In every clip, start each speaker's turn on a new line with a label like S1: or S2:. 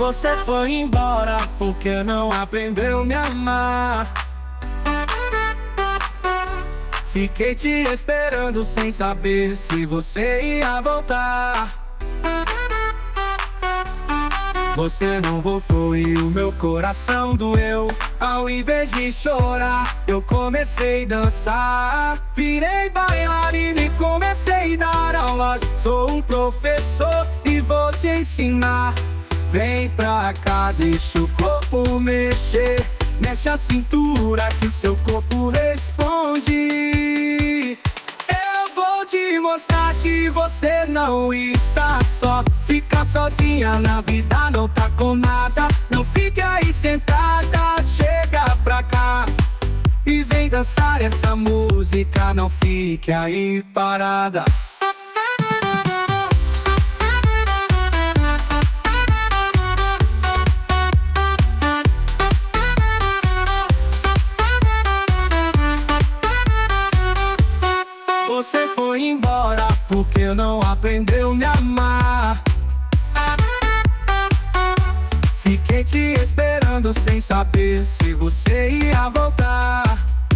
S1: Você foi embora porque não aprendeu a me amar. Fiquei te esperando sem saber se você ia voltar. Você não voltou e o meu coração doeu. Ao invés de chorar, eu comecei a dançar. Virei bailarina e comecei a dar aulas. Sou um professor e vou te ensinar. Vem pra cá, deixa o corpo mexer. Mexe a cintura que o seu corpo responde. Eu vou te mostrar que você não está só. Ficar sozinha na vida não tá com nada. Não fique aí sentada, chega pra cá e vem dançar essa música. Não fique aí parada. Você foi embora porque não aprendeu a me amar. Fiquei te esperando sem saber se você ia voltar.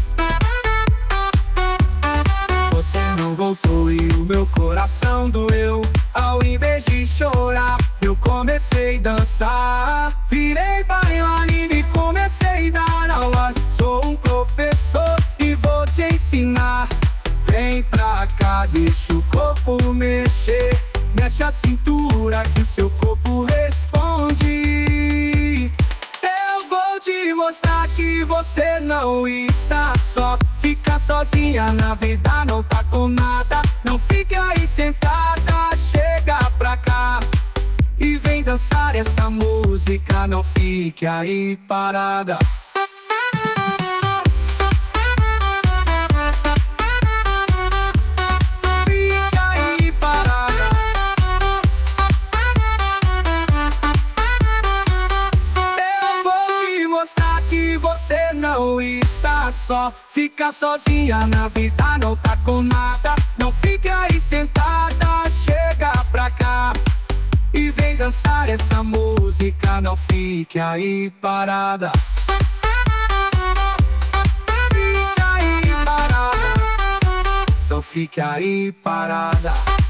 S1: Você não voltou e o meu coração doeu. Ao invés de chorar, eu comecei a dançar. Virei bailarina e comecei a dar aulas. Sou um professor e vou te ensinar. Vem pra cá, deixa o corpo mexer. Mexe a cintura que o seu corpo responde. Eu vou te mostrar que você não está só. Ficar sozinha na vida não tá com nada. Não fique aí sentada, chega pra cá e vem dançar essa música. Não fique aí parada. Que você não está só. Ficar sozinha na vida não tá com nada. Não fique aí sentada, chega pra cá e vem dançar essa música. Não fique aí parada. Fique aí parada. Então fique aí parada.